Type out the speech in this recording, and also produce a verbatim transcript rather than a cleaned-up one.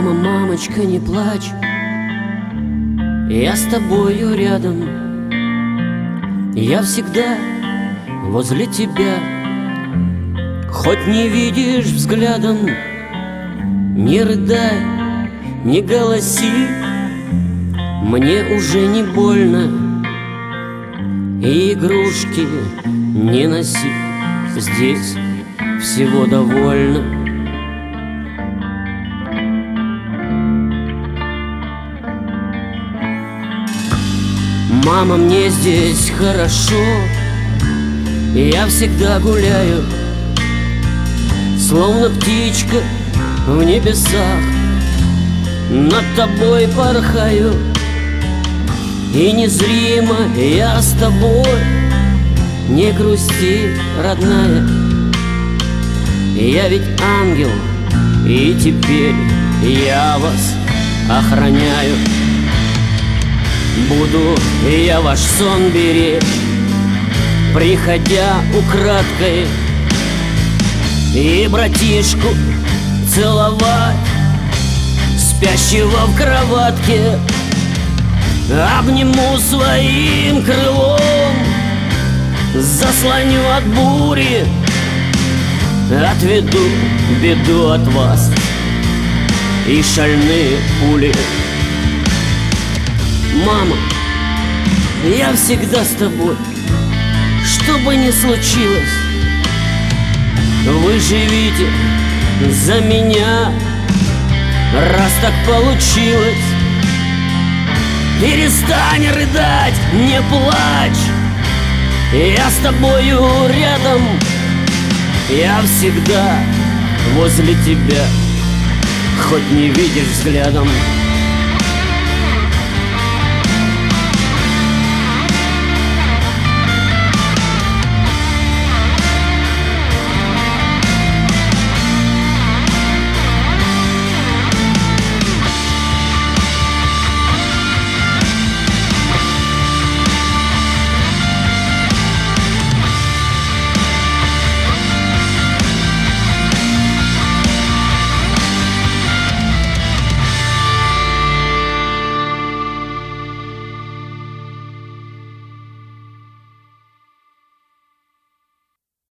Мама, мамочка, не плачь, я с тобою рядом. Я всегда возле тебя. Хоть не видишь взглядом, не рыдай, не голоси, мне уже не больно. И игрушки не носи, здесь всего довольно. Мама, мне здесь хорошо, я всегда гуляю, словно птичка в небесах, над тобой порхаю. И незримо я с тобой, не грусти, родная. Я ведь ангел, и теперь я вас охраняю. Буду я ваш сон беречь, приходя украдкой, и братишку целовать, спящего в кроватке. Обниму своим крылом, заслоню от бури, отведу беду от вас и шальные пули. Мама, я всегда с тобой, что бы ни случилось. Вы живите за меня, раз так получилось. Перестань рыдать, не плачь, я с тобою рядом. Я всегда возле тебя, хоть не видишь взглядом.